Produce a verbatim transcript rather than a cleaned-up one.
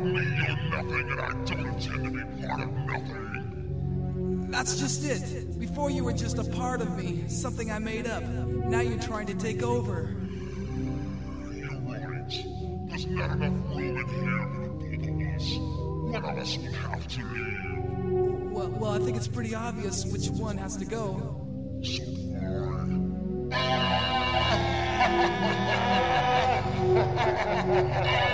of me, you're nothing, and I don't intend to be part of nothing. That's just it. Before you were just a part of me, something I made up. Now you're trying to take over. You're right. There's not enough room in here for both of us. One of us will have to leave. Well, well, I think it's pretty obvious which one has to go. So do I.